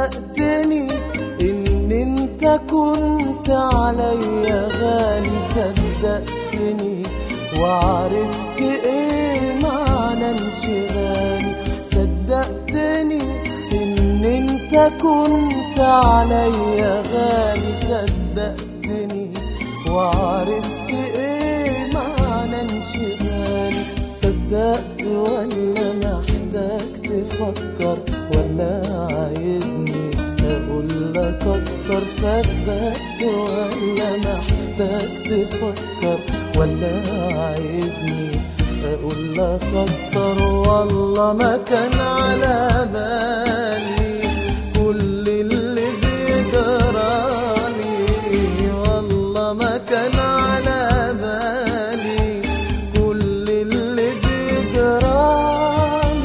صدقتني ان انت كنت عليا غالي، صدقتني وعرفت ايه معنى انشغالي، صدقتني ان انت كنت عليا غالي، صدقتني وعرفت ايه معنى انشغالي. صدقت ولا محتاج تفكر ولا عايزني اقول لك اكتر؟ صدقت ولا محتاج تفكر ولا عايزني اقول لك اكتر؟ والله ما كان على بالي كل اللي بيجرالي، والله ما كان على بالي كل اللي بيجرالي.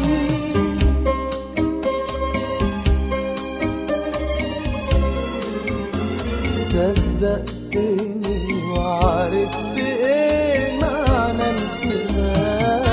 صدقتني وعرفت ايه معنى انشغال.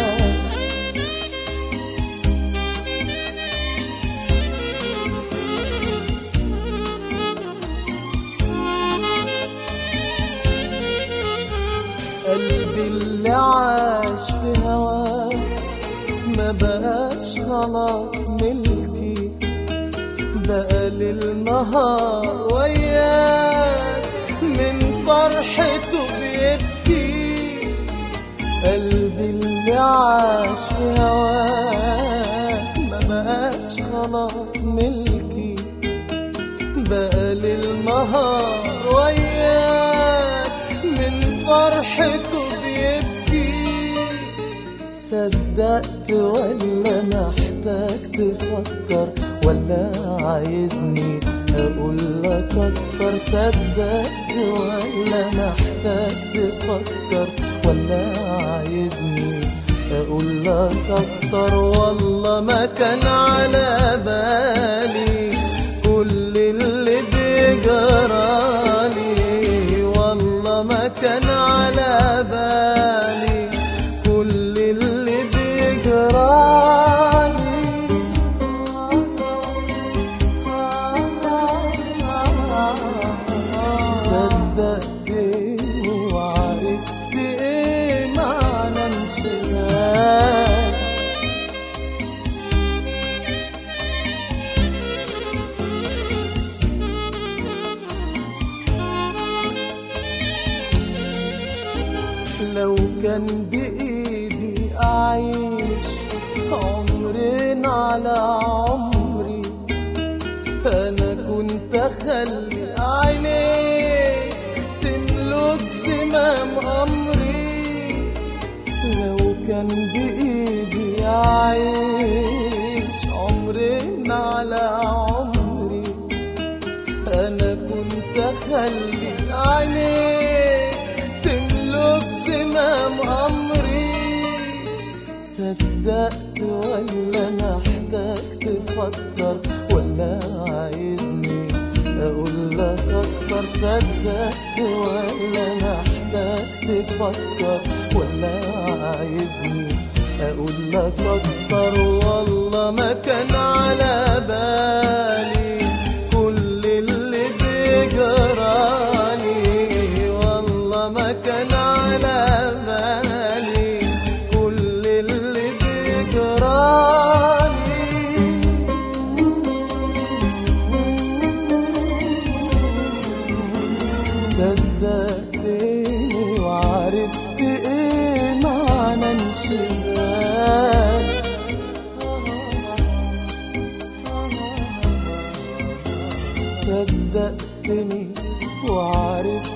قلبي اللي عاش في هواك ما بقاش خلاص ملكي، بقى للنهار وياك من فرحته بيبكي. قلبي اللي عاش في هواك ما بقاش خلاص ملكي، بقى للنهار وياك من فرحته بيبكي. صدقت ولا محتاج تفكر ولا عايزني اقول لك اكتر؟ صدقت ولا محتاج تفكر ولا عايزني اقول لك اكتر؟ والله ما كان على بالي كل اللي بيجرالي، والله ما كان على بالي كل اللي بيجرالي. صدقتني وعرفت ايه معنى انشغال. لو كان بإيدي أعيش عمرين على عمري، أنا كنت أخلي عينيك تملك زمام أمري. لو كان بإيدي أعيش عمرين على عمري، أنا كنت أخلي عينيك تملك زمام أمري. صدقت ولا محتاج تفكر ولا عايزني اقول لك اكتر؟ صدقت ولا محتاج تفكر ولا عايزني اقول لك اكتر؟ والله ما كان على بالي كل اللي بيجرالي، والله ما كان على بالي كل اللي بيجرالي. صدقتني وعرفت ايه معنى انشغال. صدقتني وعرفت